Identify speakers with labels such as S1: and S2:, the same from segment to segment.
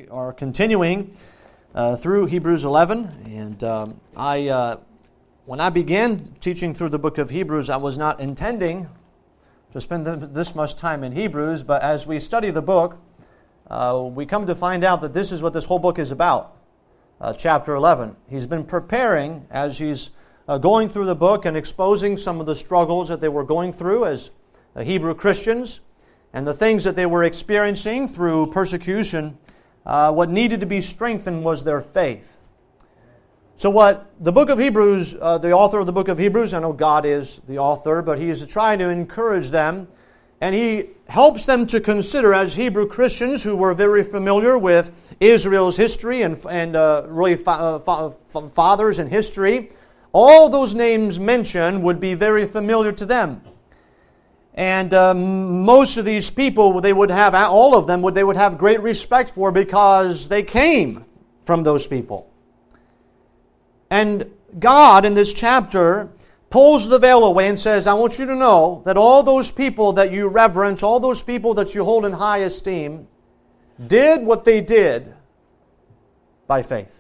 S1: We are continuing through Hebrews 11, and when I began teaching through the book of Hebrews, I was not intending to spend this much time in Hebrews, but as we study the book, we come to find out that this is what this whole book is about, chapter 11. He's been preparing as he's going through the book and exposing some of the struggles that they were going through as Hebrew Christians, and the things that they were experiencing through persecution. What needed to be strengthened was their faith. So what the book of Hebrews, the author of the book of Hebrews, I know God is the author, but he is trying to encourage them, and he helps them to consider, as Hebrew Christians who were very familiar with Israel's history and really fathers in history, all those names mentioned would be very familiar to them. And most of these people, they would have, all of them, they would have great respect for because they came from those people. And God, in this chapter, pulls the veil away and says, I want you to know that all those people that you reverence, all those people that you hold in high esteem, did what they did by faith.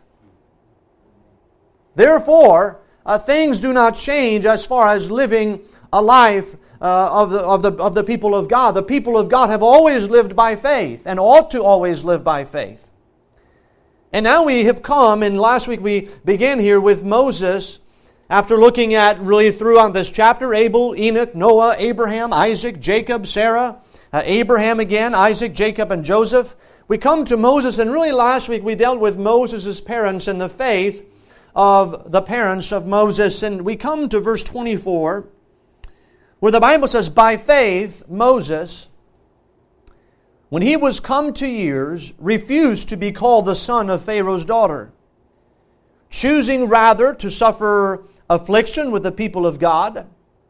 S1: Therefore, things do not change as far as living a life of the people of God. The people of God have always lived by faith and ought to always live by faith. And now we have come, and last week we began here with Moses, after looking at really throughout this chapter, Abel, Enoch, Noah, Abraham, Isaac, Jacob, Sarah, Abraham again, Isaac, Jacob, and Joseph. We come to Moses, and really last week we dealt with Moses' parents and the faith of the parents of Moses. And we come to verse 24, where the Bible says, by faith, Moses, when he was come to years, refused to be called the son of Pharaoh's daughter, choosing rather to suffer affliction with the people of God,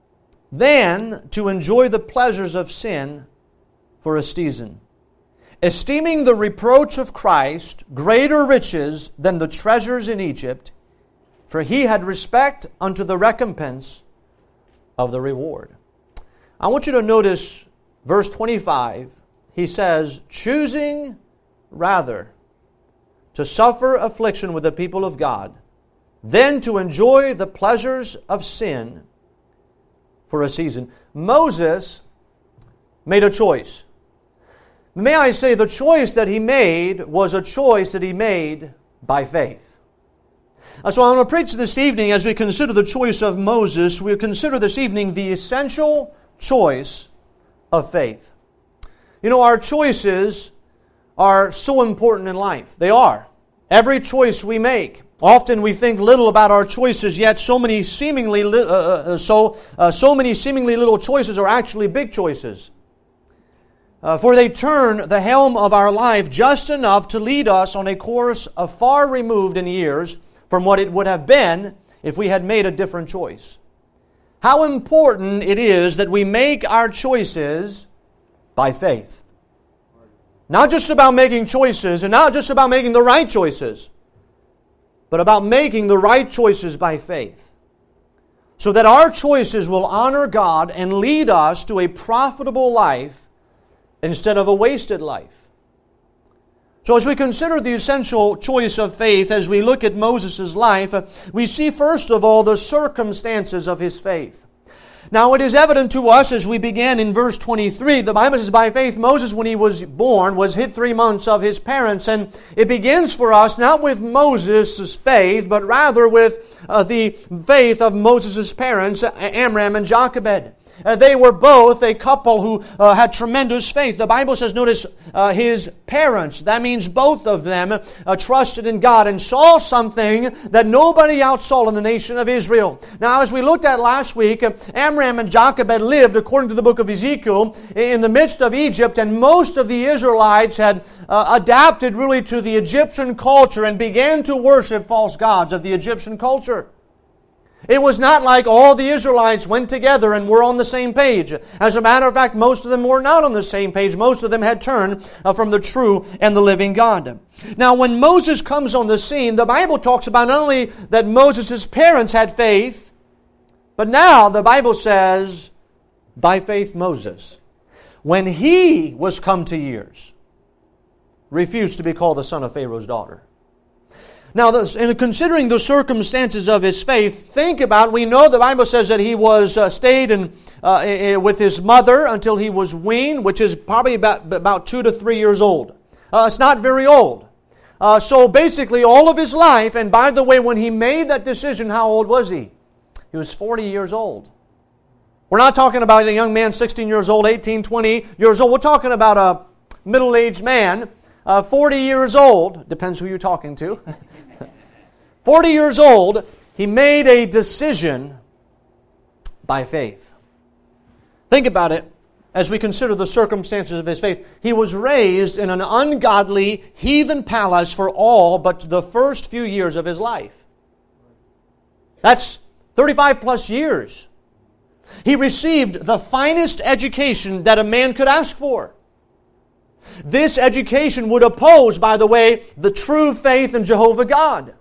S1: than to enjoy the pleasures of sin for a season, esteeming the reproach of Christ greater riches than the treasures in Egypt, for he had respect unto the recompense of the reward. I want you to notice verse 25. He says, choosing rather to suffer affliction with the people of God than to enjoy the pleasures of sin for a season. Moses made a choice. May I say, the choice that he made was a choice that he made by faith. So I'm going to preach this evening, as we consider the choice of Moses, we'll consider this evening the essential choice of faith. You know, our choices are so important in life. They are. Every choice we make. Often we think little about our choices, yet so many seemingly little choices are actually big choices. For they turn the helm of our life just enough to lead us on a course of far removed in years from what it would have been if we had made a different choice. How important it is that we make our choices by faith. Not just about making choices, and not just about making the right choices, but about making the right choices by faith. So that our choices will honor God and lead us to a profitable life instead of a wasted life. So as we consider the essential choice of faith, as we look at Moses' life, we see first of all the circumstances of his faith. Now it is evident to us as we began in verse 23, the Bible says, by faith Moses, when he was born, was hid 3 months of his parents. And it begins for us not with Moses' faith, but rather with the faith of Moses' parents, Amram and Jochebed. They were both a couple who had tremendous faith. The Bible says, notice, his parents, that means both of them, trusted in God and saw something that nobody else saw in the nation of Israel. Now, as we looked at last week, Amram and Jochebed lived, according to the book of Ezekiel, in the midst of Egypt, and most of the Israelites had adapted really to the Egyptian culture and began to worship false gods of the Egyptian culture. It was not like all the Israelites went together and were on the same page. As a matter of fact, most of them were not on the same page. Most of them had turned from the true and the living God. Now, when Moses comes on the scene, the Bible talks about not only that Moses' parents had faith, but now the Bible says, by faith Moses, when he was come to years. refused to be called the son of Pharaoh's daughter. Now, in considering the circumstances of his faith, think about, we know the Bible says that he was stayed with his mother until he was weaned, which is probably about 2 to 3 years old. It's not very old. So basically all of his life, and by the way, when he made that decision, how old was he? He was 40 years old. We're not talking about a young man 16 years old, 18, 20 years old. We're talking about a middle-aged man, 40 years old. Depends who you're talking to. 40 years old, he made a decision by faith. Think about it as we consider the circumstances of his faith. He was raised in an ungodly heathen palace for all but the first few years of his life. That's 35 plus years. He received the finest education that a man could ask for. This education would oppose, by the way, the true faith in Jehovah God.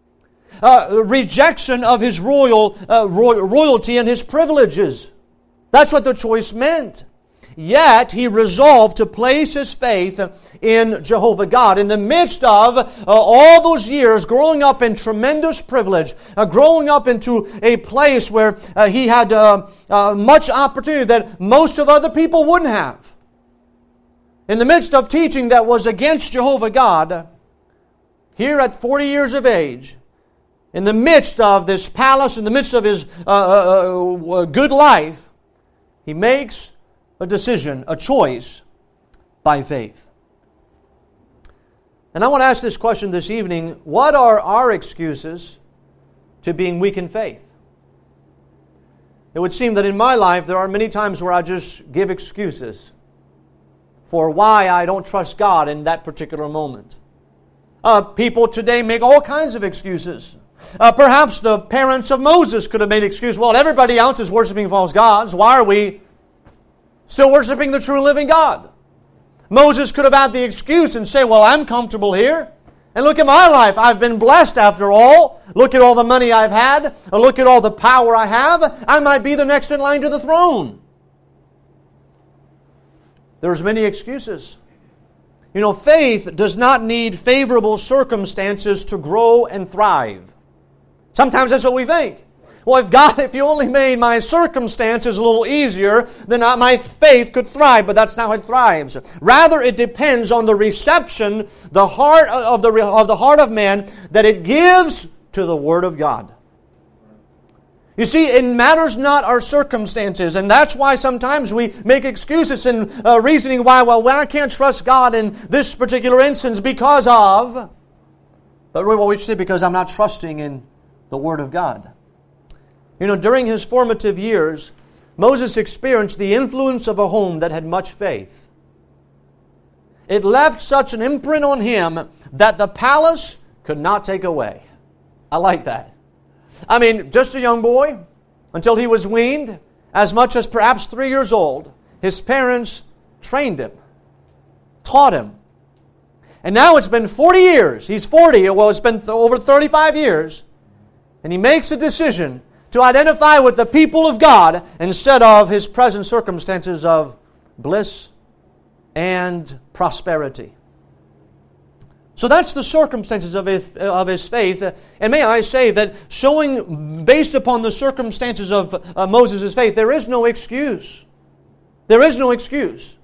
S1: Rejection of his royalty and his privileges. That's what the choice meant. Yet he resolved to place his faith in Jehovah God. In the midst of all those years growing up in tremendous privilege, growing up into a place where he had much opportunity that most of other people wouldn't have. In the midst of teaching that was against Jehovah God, here at 40 years of age, in the midst of this palace, in the midst of his good life, he makes a decision, a choice by faith. And I want to ask this question this evening: what are our excuses to being weak in faith? It would seem that in my life there are many times where I just give excuses for why I don't trust God in that particular moment. People today make all kinds of excuses. Perhaps the parents of Moses could have made excuses. Well, everybody else is worshiping false gods. Why are we still worshiping the true living God? Moses could have had the excuse and say, well, I'm comfortable here. And look at my life. I've been blessed after all. Look at all the money I've had. Look at all the power I have. I might be the next in line to the throne. There's many excuses. You know, faith does not need favorable circumstances to grow and thrive. Sometimes that's what we think. Well, if you only made my circumstances a little easier, then my faith could thrive. But that's not how it thrives. Rather, it depends on the reception, the heart of the heart of man that it gives to the Word of God. You see, it matters not our circumstances, and that's why sometimes we make excuses and reasoning why, well, I can't trust God in this particular instance because of, but we should say because I'm not trusting in the Word of God. You know, during his formative years, Moses experienced the influence of a home that had much faith. It left such an imprint on him that the palace could not take away. I like that. I mean, just a young boy, until he was weaned, as much as perhaps 3 years old, his parents trained him, taught him. And now it's been 40 years. He's 40. Well, it's been over 35 years. And he makes a decision to identify with the people of God instead of his present circumstances of bliss and prosperity. So that's the circumstances of his faith. And may I say that showing, based upon the circumstances of Moses' faith, there is no excuse. There is no excuse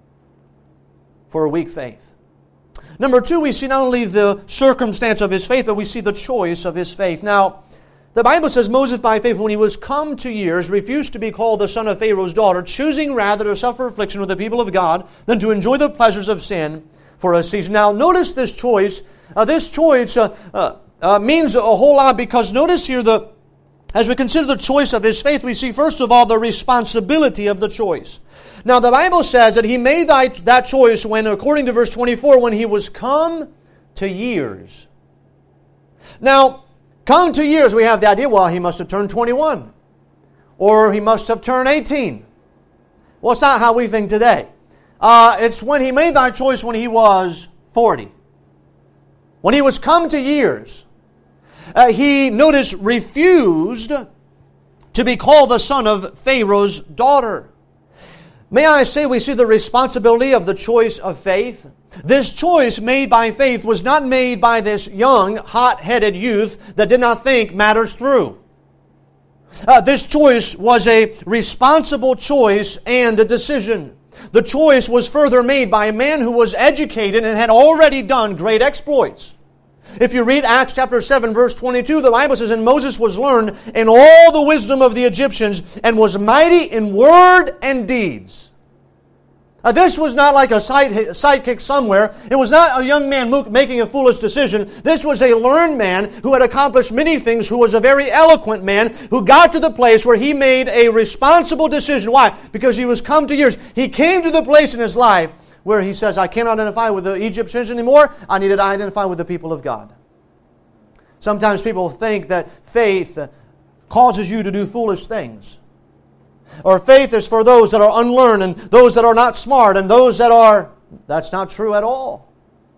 S1: for a weak faith. Number two, we see not only the circumstance of his faith, but we see the choice of his faith. Now, the Bible says Moses by faith, when he was come to years, refused to be called the son of Pharaoh's daughter, choosing rather to suffer affliction with the people of God than to enjoy the pleasures of sin for a season. Now, notice this choice. This choice means a whole lot, because notice here, as we consider the choice of his faith, we see first of all the responsibility of the choice. Now, the Bible says that he made that choice when, according to verse 24, when he was come to years. Now, come to years, we have the idea, well, he must have turned 21. Or he must have turned 18. Well, it's not how we think today. It's when he made that choice when he was 40. When he was come to years, he, notice, refused to be called the son of Pharaoh's daughter. May I say we see the responsibility of the choice of faith? This choice made by faith was not made by this young, hot-headed youth that did not think matters through. This choice was a responsible choice and a decision. The choice was further made by a man who was educated and had already done great exploits. If you read Acts chapter 7, verse 22, the Bible says, "And Moses was learned in all the wisdom of the Egyptians, and was mighty in word and deeds." This was not like a sidekick somewhere. It was not a young man making a foolish decision. This was a learned man who had accomplished many things, who was a very eloquent man, who got to the place where he made a responsible decision. Why? Because he was come to years. He came to the place in his life where he says, I can't identify with the Egyptians anymore. I need to identify with the people of God. Sometimes people think that faith causes you to do foolish things. Or faith is for those that are unlearned and those that are not smart and those that are... That's not true at all.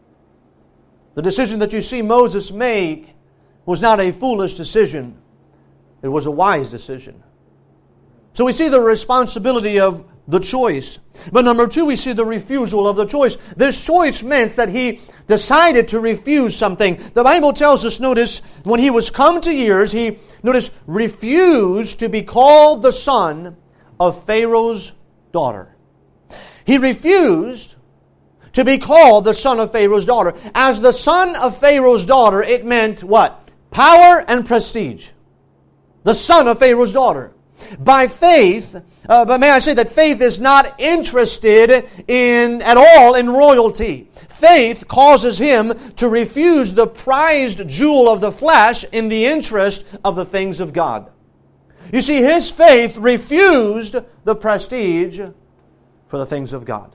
S1: The decision that you see Moses make was not a foolish decision. It was a wise decision. So we see the responsibility of the choice. But number two, we see the refusal of the choice. This choice meant that he decided to refuse something. The Bible tells us, notice, when he was come to years, he, notice, refused to be called the son of Pharaoh's daughter. He refused to be called the son of Pharaoh's daughter. As the son of Pharaoh's daughter, it meant what? Power and prestige. The son of Pharaoh's daughter. By faith, but may I say that faith is not interested at all in royalty. Faith causes him to refuse the prized jewel of the flesh in the interest of the things of God. You see, his faith refused the prestige for the things of God.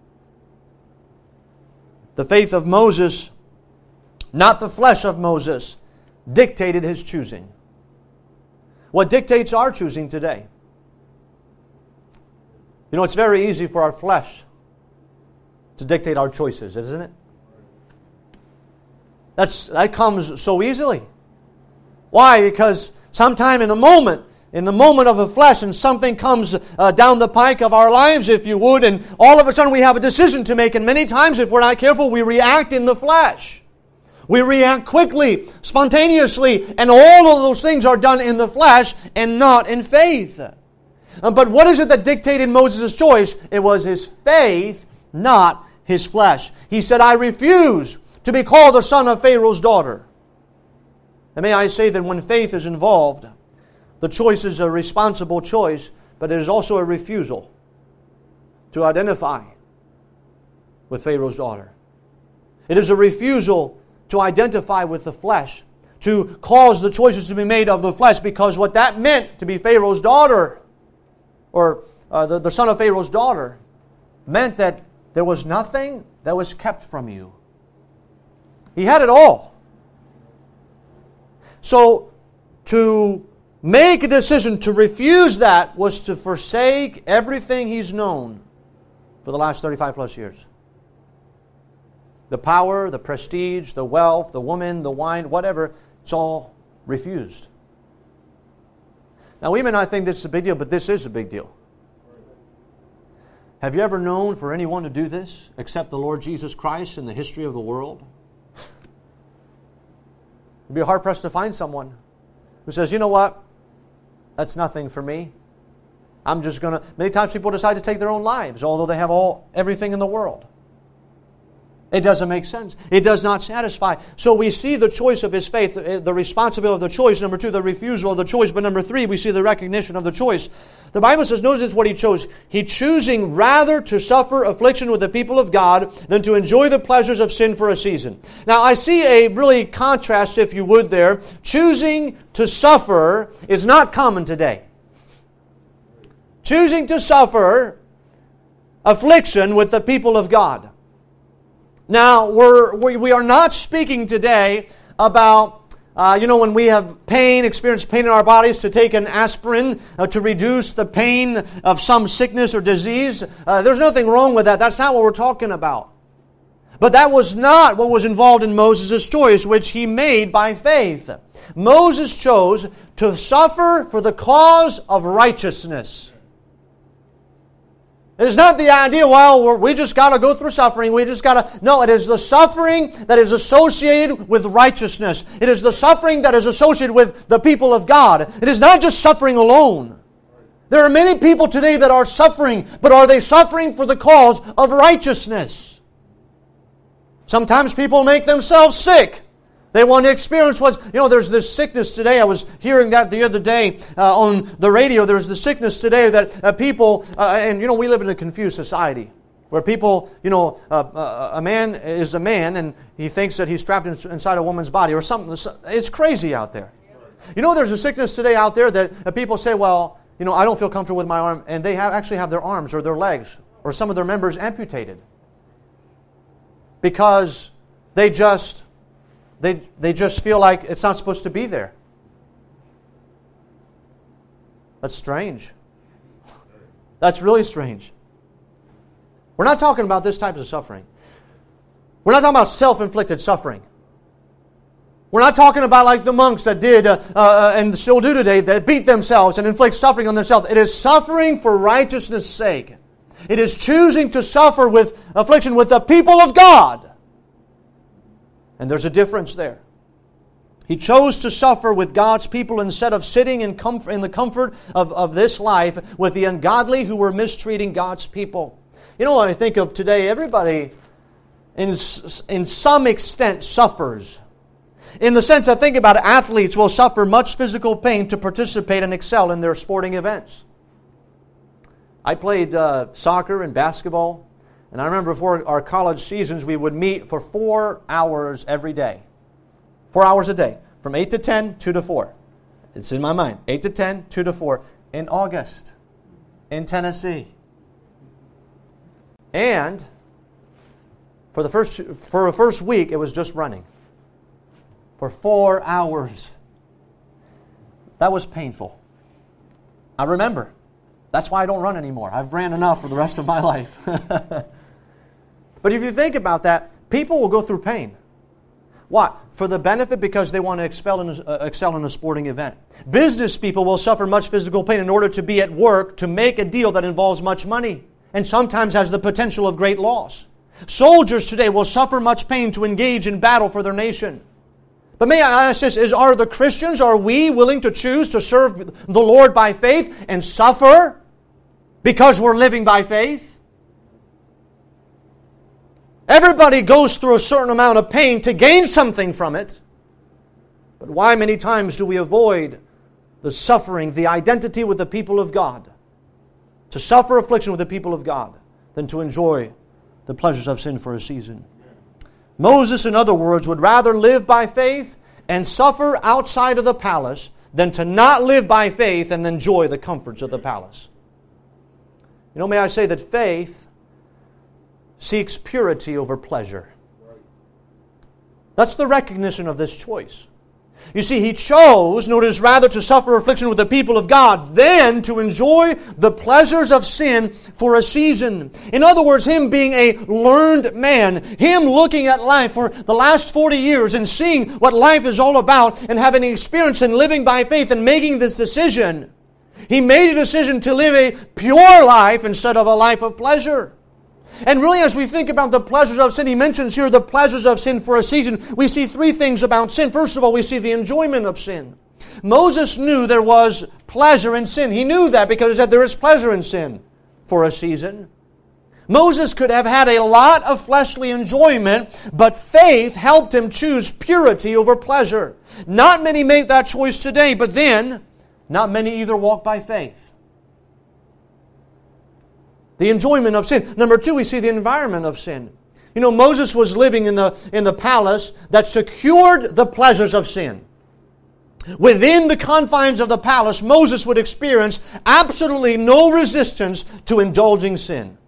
S1: The faith of Moses, not the flesh of Moses, dictated his choosing. What dictates our choosing today? You know, it's very easy for our flesh to dictate our choices, isn't it? That comes so easily. Why? Because sometime in the moment of the flesh, and something comes down the pike of our lives, if you would, and all of a sudden we have a decision to make, and many times, if we're not careful, we react in the flesh. We react quickly, spontaneously, and all of those things are done in the flesh and not in faith. But what is it that dictated Moses' choice? It was his faith, not his flesh. He said, I refuse to be called the son of Pharaoh's daughter. And may I say that when faith is involved, the choice is a responsible choice, but it is also a refusal to identify with Pharaoh's daughter. It is a refusal to identify with the flesh, to cause the choices to be made of the flesh, because what that meant to be Pharaoh's daughter, or the son of Pharaoh's daughter, meant that there was nothing that was kept from you. He had it all. So, to make a decision to refuse that was to forsake everything he's known for the last 35 plus years. The power, the prestige, the wealth, the woman, the wine, whatever, it's all refused. Now, we may not think this is a big deal, but this is a big deal. Have you ever known for anyone to do this except the Lord Jesus Christ in the history of the world? You'd be hard-pressed to find someone who says, you know what? That's nothing for me. I'm just going to... Many times people decide to take their own lives, although they have everything in the world. It doesn't make sense. It does not satisfy. So we see the choice of his faith, the responsibility of the choice. Number two, the refusal of the choice. But number three, we see the recognition of the choice. The Bible says, notice what he chose. He choosing rather to suffer affliction with the people of God than to enjoy the pleasures of sin for a season. Now I see a really contrast, if you would, there. Choosing to suffer is not common today. Choosing to suffer affliction with the people of God. Now, we are not speaking today about, when we have experience pain in our bodies, to take an aspirin to reduce the pain of some sickness or disease. There's nothing wrong with that. That's not what we're talking about. But that was not what was involved in Moses' choice, which he made by faith. Moses chose to suffer for the cause of righteousness. It is not the idea, well, we just got to go through suffering. We just got to... No, it is the suffering that is associated with righteousness. It is the suffering that is associated with the people of God. It is not just suffering alone. There are many people today that are suffering, but are they suffering for the cause of righteousness? Sometimes people make themselves sick. They want to experience what's... there's this sickness today. I was hearing that the other day on the radio. There's the sickness today that people... and we live in a confused society where people, a man is a man and he thinks that he's trapped inside a woman's body or something. It's crazy out there. There's a sickness today out there that people say, well, I don't feel comfortable with my arm. And they actually have their arms or their legs or some of their members amputated. Because they just feel like it's not supposed to be there. That's strange. That's really strange. We're not talking about this type of suffering. We're not talking about self-inflicted suffering. We're not talking about like the monks that did and still do today, that beat themselves and inflict suffering on themselves. It is suffering for righteousness' sake. It is choosing to suffer with affliction with the people of God. And there's a difference there. He chose to suffer with God's people instead of sitting in the comfort of this life with the ungodly who were mistreating God's people. When I think of today, everybody in some extent suffers. In the sense that, think about it, athletes will suffer much physical pain to participate and excel in their sporting events. I played soccer and basketball. And I remember before our college seasons, we would meet for 4 hours every day. 4 hours a day. From 8 to 10, 2 to 4. It's in my mind. 8 to 10, 2 to 4. In August. In Tennessee. And for the first week, it was just running. For 4 hours. That was painful. I remember. That's why I don't run anymore. I've ran enough for the rest of my life. But if you think about that, people will go through pain. What? For the benefit, because they want to excel in a sporting event. Business people will suffer much physical pain in order to be at work to make a deal that involves much money and sometimes has the potential of great loss. Soldiers today will suffer much pain to engage in battle for their nation. But may I ask this, are the Christians, are we willing to choose to serve the Lord by faith and suffer because we're living by faith? Everybody goes through a certain amount of pain to gain something from it. But why many times do we avoid the suffering, the identity with the people of God? To suffer affliction with the people of God than to enjoy the pleasures of sin for a season. Moses, in other words, would rather live by faith and suffer outside of the palace than to not live by faith and enjoy the comforts of the palace. May I say that faith seeks purity over pleasure. That's the recognition of this choice. You see, he chose, notice, rather to suffer affliction with the people of God than to enjoy the pleasures of sin for a season. In other words, him being a learned man, him looking at life for the last 40 years and seeing what life is all about and having experience in living by faith and making this decision. He made a decision to live a pure life instead of a life of pleasure. And really, as we think about the pleasures of sin, he mentions here the pleasures of sin for a season. We see three things about sin. First of all, we see the enjoyment of sin. Moses knew there was pleasure in sin. He knew that because he said there is pleasure in sin for a season. Moses could have had a lot of fleshly enjoyment, but faith helped him choose purity over pleasure. Not many make that choice today, but then not many either walk by faith. The enjoyment of sin. Number two, we see the environment of sin. Moses was living in the palace that secured the pleasures of sin. Within the confines of the palace, Moses would experience absolutely no resistance to indulging sin.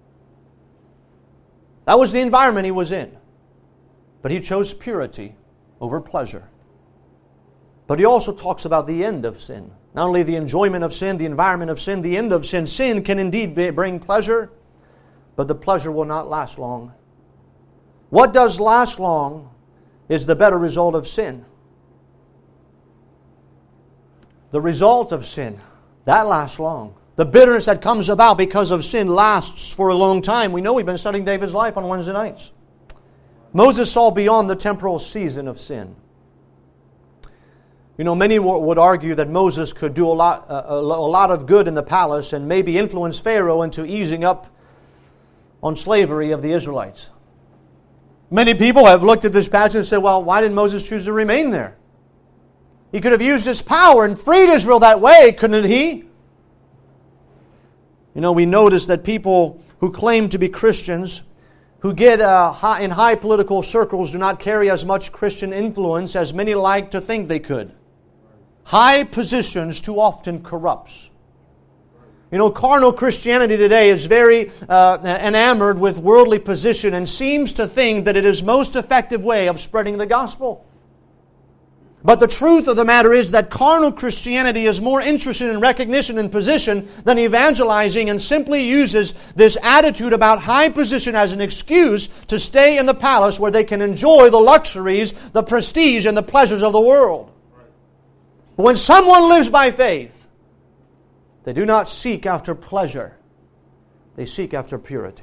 S1: That was the environment he was in. But he chose purity over pleasure. But he also talks about the end of sin. Not only the enjoyment of sin, the environment of sin, the end of sin. Sin can indeed bring pleasure, but the pleasure will not last long. What does last long is the better result of sin. The result of sin, that lasts long. The bitterness that comes about because of sin lasts for a long time. We know we've been studying David's life on Wednesday nights. Moses saw beyond the temporal season of sin. You know, many would argue that Moses could do a lot of good in the palace and maybe influence Pharaoh into easing up on slavery of the Israelites. Many people have looked at this passage and said, well, why did Moses choose to remain there? He could have used his power and freed Israel that way, couldn't he? You know, we notice that people who claim to be Christians, who get in high political circles, do not carry as much Christian influence as many like to think they could. High positions too often corrupts. You know, carnal Christianity today is very enamored with worldly position and seems to think that it is most effective way of spreading the gospel. But the truth of the matter is that carnal Christianity is more interested in recognition and position than evangelizing, and simply uses this attitude about high position as an excuse to stay in the palace where they can enjoy the luxuries, the prestige, and the pleasures of the world. But when someone lives by faith, they do not seek after pleasure. They seek after purity.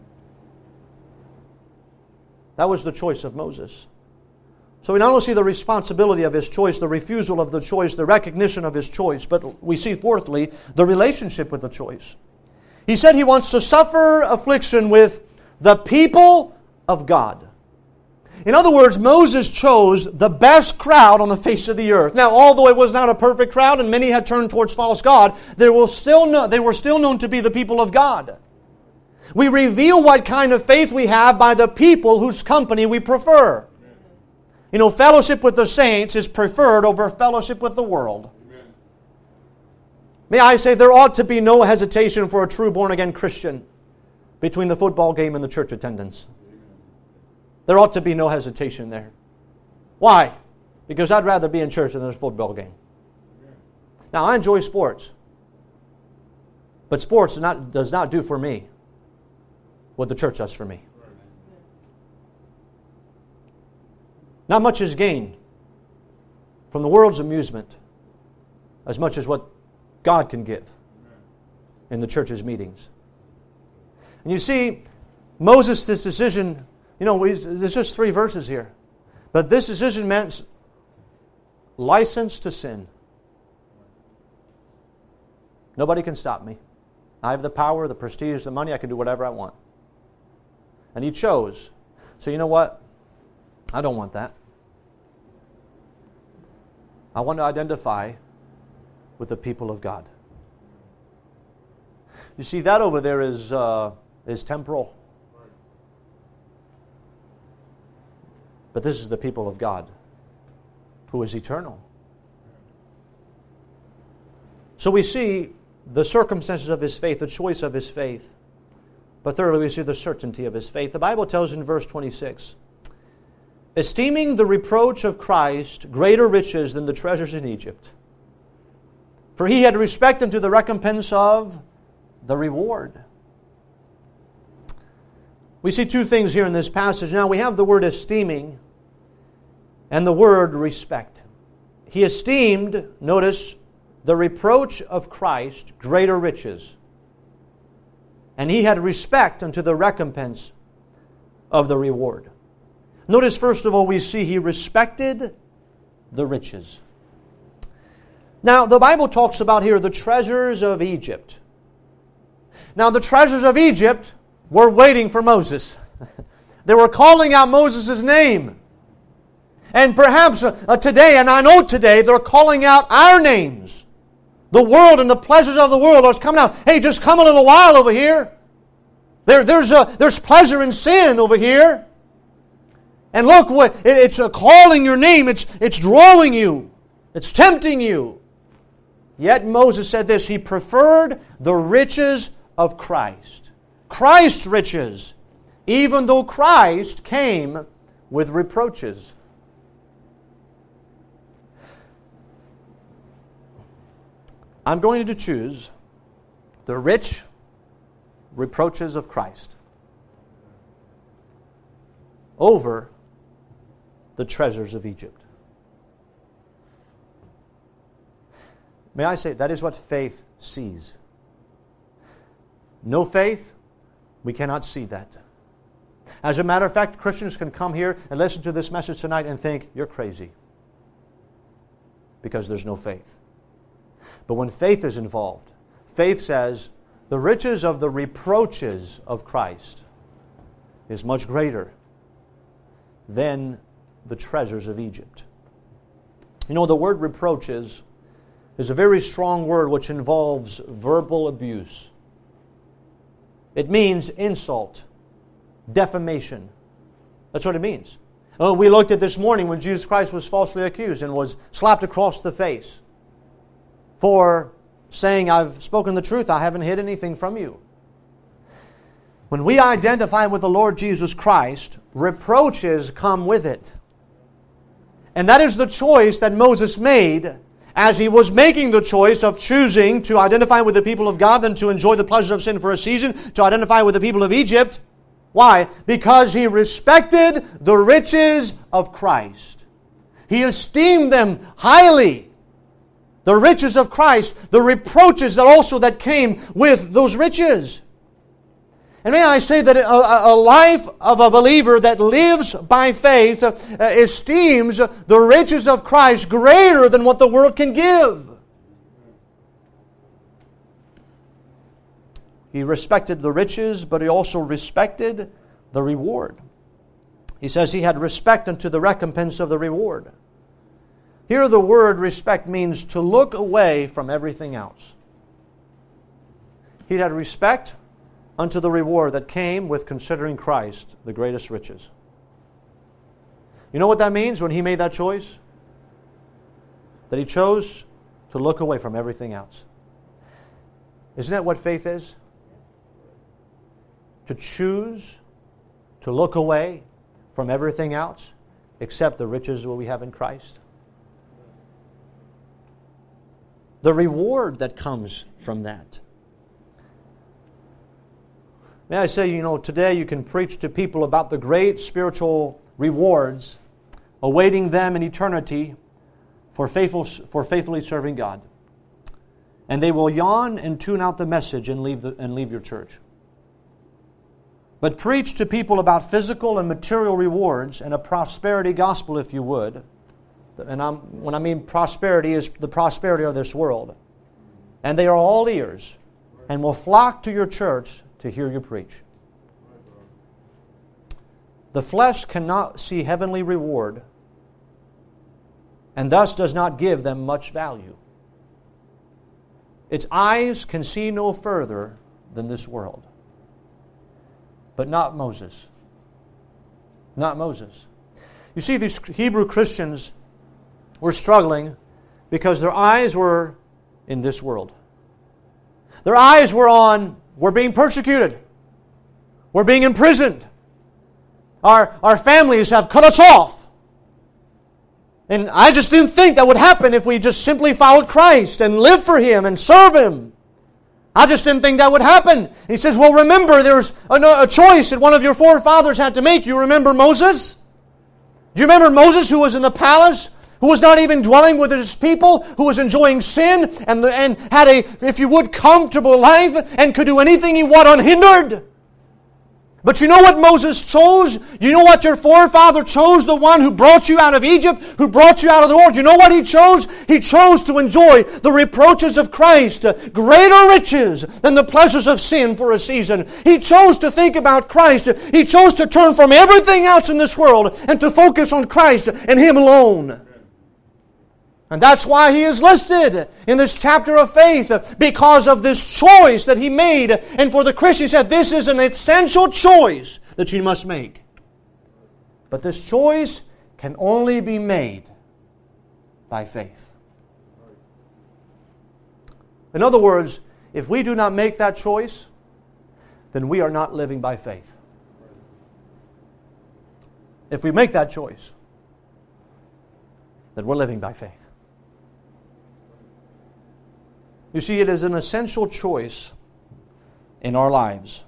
S1: That was the choice of Moses. So we not only see the responsibility of his choice, the refusal of the choice, the recognition of his choice, but we see, fourthly, the relationship with the choice. He said he wants to suffer affliction with the people of God. In other words, Moses chose the best crowd on the face of the earth. Now, although it was not a perfect crowd and many had turned towards false god, they were still known to be the people of God. We reveal what kind of faith we have by the people whose company we prefer. You know, fellowship with the saints is preferred over fellowship with the world. Amen. May I say, there ought to be no hesitation for a true born-again Christian between the football game and the church attendance. There ought to be no hesitation there. Why? Because I'd rather be in church than in a football game. Now, I enjoy sports. But sports does not do for me what the church does for me. Not much is gained from the world's amusement as much as what God can give in the church's meetings. And you see, Moses' decision, you know, there's just 3 verses here. But this decision meant license to sin. Nobody can stop me. I have the power, the prestige, the money. I can do whatever I want. And he chose. So you know what? I don't want that. I want to identify with the people of God. You see, that over there is temporal. But this is the people of God, who is eternal. So we see the circumstances of his faith, the choice of his faith. But thirdly, we see the certainty of his faith. The Bible tells in verse 26, esteeming the reproach of Christ greater riches than the treasures in Egypt. For he had respect unto the recompense of the reward. We see 2 things here in this passage. Now we have the word esteeming and the word respect. He esteemed, notice, the reproach of Christ greater riches. And he had respect unto the recompense of the reward. Notice, first of all, we see he respected the riches. Now, the Bible talks about here the treasures of Egypt. Now, the treasures of Egypt were waiting for Moses. They were calling out Moses' name. And perhaps today, and I know today, they're calling out our names. The world and the pleasures of the world are coming out. Hey, just come a little while over here. There's pleasure in sin over here. And look, it's calling your name. It's drawing you. It's tempting you. Yet Moses said this, he preferred the riches of Christ. Christ's riches, even though Christ came with reproaches. I'm going to choose the rich reproaches of Christ over the treasures of Egypt. May I say, that is what faith sees. No faith, we cannot see that. As a matter of fact, Christians can come here and listen to this message tonight and think, you're crazy, because there's no faith. But when faith is involved, faith says, the riches of the reproaches of Christ is much greater than the treasures of Egypt. You know, the word reproaches is a very strong word which involves verbal abuse. It means insult, defamation. That's what it means. We looked at this morning when Jesus Christ was falsely accused and was slapped across the face for saying, I've spoken the truth, I haven't hid anything from you. When we identify with the Lord Jesus Christ, reproaches come with it. And that is the choice that Moses made as he was making the choice of choosing to identify with the people of God than to enjoy the pleasure of sin for a season, to identify with the people of Egypt. Why? Because he respected the riches of Christ. He esteemed them highly. The riches of Christ, the reproaches that came with those riches. And may I say that a life of a believer that lives by faith esteems the riches of Christ greater than what the world can give. He respected the riches, but he also respected the reward. He says he had respect unto the recompense of the reward. Here the word respect means to look away from everything else. He had respect unto the reward that came with considering Christ the greatest riches. You know what that means when he made that choice? That he chose to look away from everything else. Isn't that what faith is? To choose to look away from everything else except the riches that we have in Christ. The reward that comes from that. May I say, today you can preach to people about the great spiritual rewards awaiting them in eternity for faithfully serving God. And they will yawn and tune out the message and leave your church. But preach to people about physical and material rewards and a prosperity gospel, if you would. And when I mean prosperity, is the prosperity of this world. And they are all ears and will flock to your church to hear you preach. The flesh cannot see heavenly reward and thus does not give them much value. Its eyes can see no further than this world. But not Moses. Not Moses. You see, these Hebrew Christians were struggling because their eyes were in this world. Their eyes were on, we're being persecuted. We're being imprisoned. Our families have cut us off. And I just didn't think that would happen if we just simply followed Christ and lived for Him and serve Him. I just didn't think that would happen. He says, well, remember, there's a choice that one of your forefathers had to make. You remember Moses? Do you remember Moses who was in the palace? Who was not even dwelling with his people? Who was enjoying sin and had a, if you would, comfortable life and could do anything he wanted unhindered? But you know what Moses chose? You know what your forefather chose? The one who brought you out of Egypt, who brought you out of the world. You know what he chose? He chose to enjoy the reproaches of Christ, greater riches than the pleasures of sin for a season. He chose to think about Christ. He chose to turn from everything else in this world and to focus on Christ and Him alone. And that's why he is listed in this chapter of faith, because of this choice that he made. And for the Christian, he said, this is an essential choice that you must make. But this choice can only be made by faith. In other words, if we do not make that choice, then we are not living by faith. If we make that choice, then we're living by faith. You see, it is an essential choice in our lives.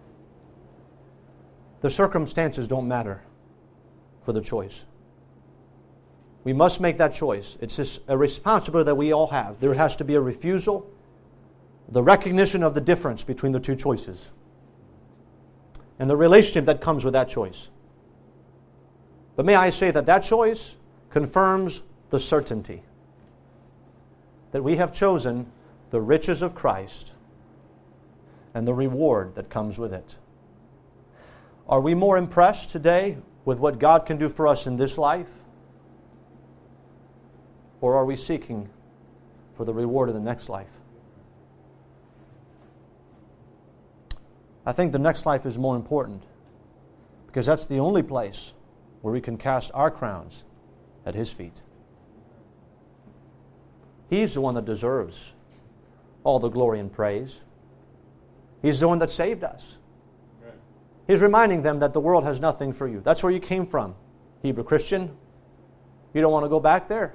S1: The circumstances don't matter for the choice. We must make that choice. It's just a responsibility that we all have. There has to be a refusal. the recognition of the difference between the two choices and the relationship that comes with that choice. But may I say that that choice confirms the certainty that we have chosen the riches of Christ and the reward that comes with it. Are we more impressed today with what God can do for us in this life? Or are we seeking for the reward of the next life? I think the next life is more important because that's the only place where we can cast our crowns at His feet. He's the one that deserves all the glory and praise. He's the one that saved us. He's reminding them that the world has nothing for you. That's where you came from, Hebrew Christian. You don't want to go back there.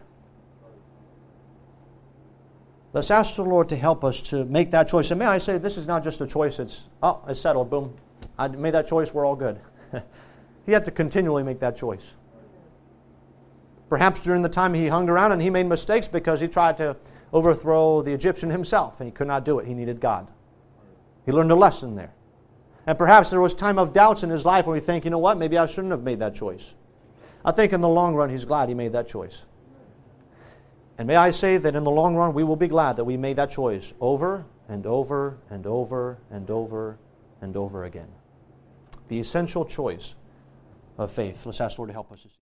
S1: Let's ask the Lord to help us to make that choice. And may I say, this is not just a choice. It's settled, boom. I made that choice, we're all good. He had to continually make that choice. Perhaps during the time he hung around and he made mistakes because he tried to overthrow the Egyptian himself and he could not do it. He needed God. He learned a lesson there. And perhaps there was time of doubts in his life where we think, you know what, maybe I shouldn't have made that choice. I think in the long run he's glad he made that choice. And may I say that in the long run we will be glad that we made that choice over and over and over and over and over again. The essential choice of faith. Let's ask the Lord to help us.